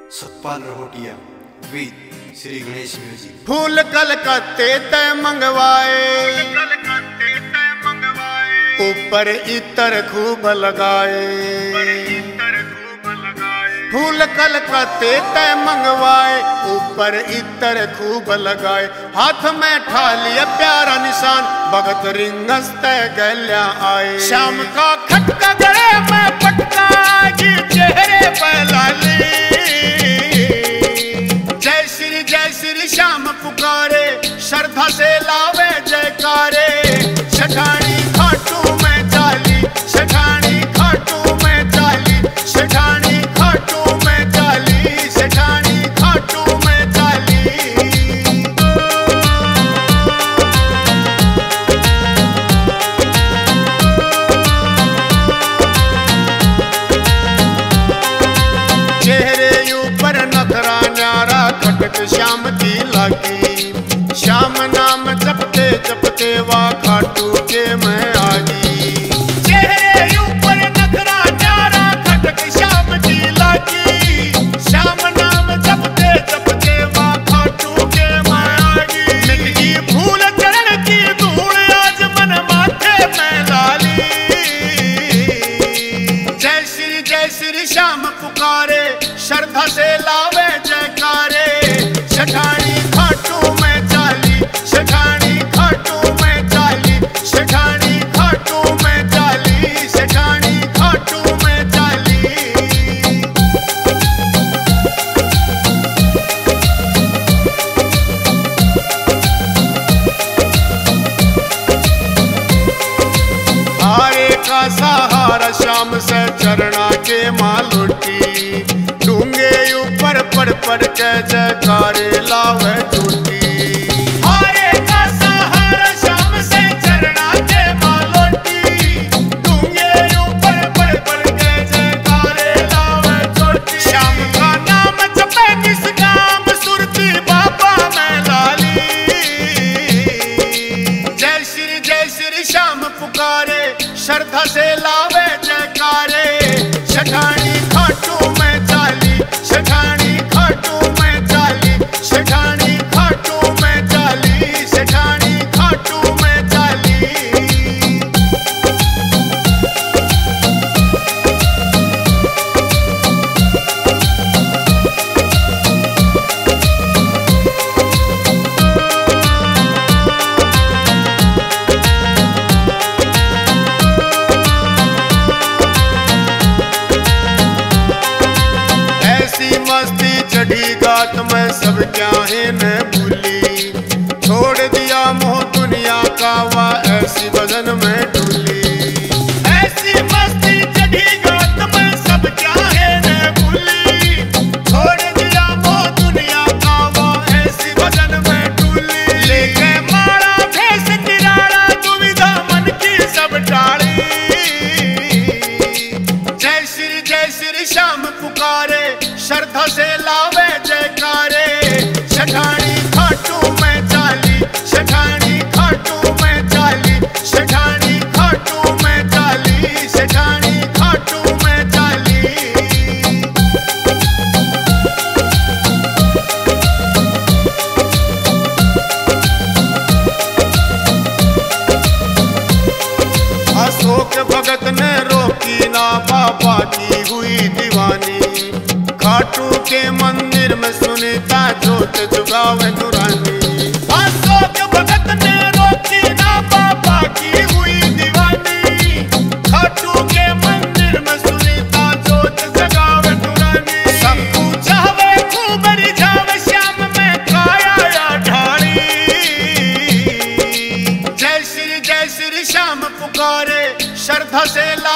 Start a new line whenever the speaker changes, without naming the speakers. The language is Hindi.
Satpal Rahotia with Shri Ganesh music.
फूल कलकत्ते तय मंगवाए, ऊपर इतर खूब लगाए। फूल कलकत्ते तय मंगवाए, ऊपर इतर खूब लगाए। हाथ में ठा लिया प्यारा निशान, भगत रिंगस तय गल्या आए। शाम का खटका गले में पटका, जी चेहरे पे लाली। जय श्री श्याम पुकारे, श्रद्धा से लावे जयकारे। शठानी खाटू में चाली, शठानी खाटू में चाली, शठानी खाटू में चाली, शठानी खाटू में चाली। चेहरे ऊपर नखरा न्यारा, खटक श्याम की लागी। श्याम नाम जपते जपते वा खाटू के मैं आगी। चेहरे ऊपर नखरा न्यारा, खटक श्याम की लागी। श्याम नाम जपते जपते वा खाटू के मैं आगी। मिटगी भूल चरण की धूल, आज मन माथे में लाली। जय श्री श्याम पुकारे, श्रद्धा से लावे जयकारे। शठानी खाटू में चाली, शठानी खाटू में चाली, शठानी खाटू में चाली, शठानी खाटू में चाली। हारे का सहारा श्याम से चरणा के मालूटी। डूंगे ऊपर पड़ के जयकारे लावे टूटी। हारे का सहारा श्याम से चरणा के मालूटी। डूंगे ऊपर पड़ के जयकारे लावे टूटी। श्याम का नाम जपे निष्काम, सुरती बाबा में लाली। जय श्री श्याम पुकारे, श्रद्धा से लावे जयकारे। शठानी खाटू में चाली, शठानी खाटू में चाली, शठानी खाटू में चाली, शठानी खाटू में चाली। मस्ती चढ़ी गात में सब क्या है न भूली। छोड़ दिया मोह दुनिया का, वा ऐसी बदन में डूली। ऐसी मस्ती चढ़ी गात में सब क्या है न भूली। छोड़ दिया मोह दुनिया का, वा ऐसी बदन में डूली। लेके मारा भेष निराला, दुविधा मन की सब टाली। जय श्री श्याम पुकारे, श्रद्धा से लावे जयकारे। शठानी खाटू में चाली, शठानी खाटू में चाली, शठानी खाटू में चाली, शठानी खाटू में चाली। अशोक भगत ने रोकी ना बाबा की हुई दीवानी। खाटू के मंदिर में सुनीता जोत जुगावे नूरानी। अशोक भगत ने रोकी ना बाबा की हुई दीवानी। खाटू के मंदिर में सुनीता जोत जगावे नूरानी। सबको चाहे खूब रिझावे, श्याम में काया या ढाली। जय श्री श्याम पुकारे, श्रद्धा से ला